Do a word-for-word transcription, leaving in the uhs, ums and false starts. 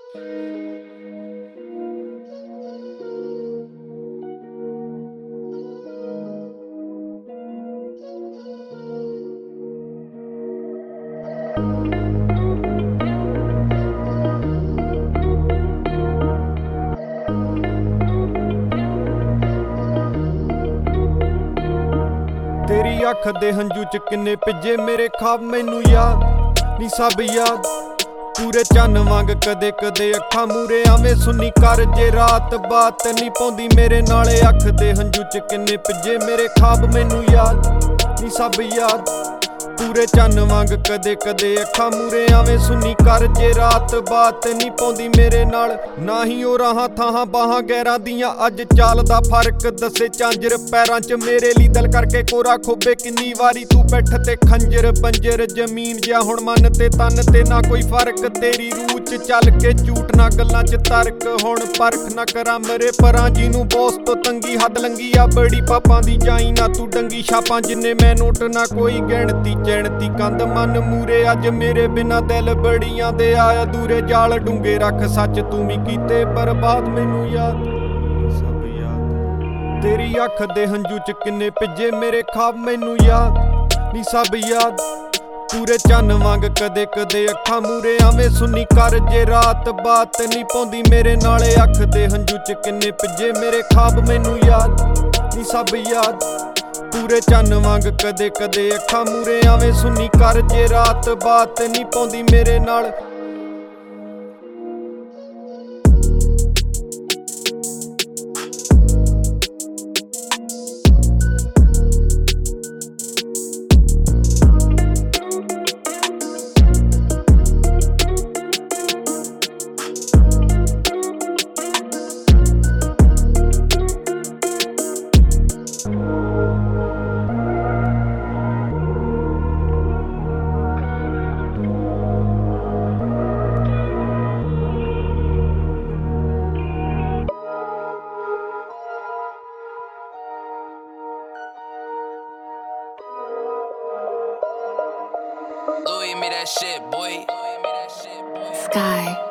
तेरी अख दे हंजू च किन्ने भिजे मेरे ख्वाब मैनू याद नी सब याद पूरे चन्न वांग कदे कदे अखां मूरे आवें सुनी कर जे रात बात नी पौंदी मेरे नाले अख दे हंजू च किन्ने भिजे मेरे ख्वाब मैनू याद नी सब याद पूरे चन्न वांग कदे कदे अखां मूरे आवें सुनी कर जे रात बात नी पौंदी मेरे नाल ना ही ओ राहां थाहां बाहां गैरां दियां अज चाल दा फर्क दसे झांजर पैरां च मेरे ली दिल करके कोरा खोबे किन्नी वारी तू बैठ ते खंजर बंजर जमीन जिहा हुण मन ते तन ते ना कोई फर्क तेरी रूह च चल के झूठ ना गल्लां च तर्क हुण परख ना करां मरे परां जिनू बॉस तो तंगी हद लंगी आ बड़ी पापां दी जाई ना तू डंगी छापां जिन्ने मैं नोट ना कोई गिणती चैणती कंध मन मूरे अज मेरे बिना दिल बड़ियां दे आया दूरे जाल डूंगे रख सच तू भी कीते बर्बाद मैनू याद सब याद तेरी अख दे हंजू च किन्ने भिजे मेरे ख्वाब मैनू याद नी सब याद पूरे चन्न वांग कदे कदे अखां मूरे आवें सुनी कर जे रात बात नी पौंदी मेरे नाले अख दे हंजू च किन्ने भिजे मेरे ख्वाब मैनू याद नी सब याद पूरे चन्न वांग कदे कदे अखां मूरे आवें सुनी कर जे रात बात नी पौंदी मेरे नाल Louis me that shit, boy. Sky.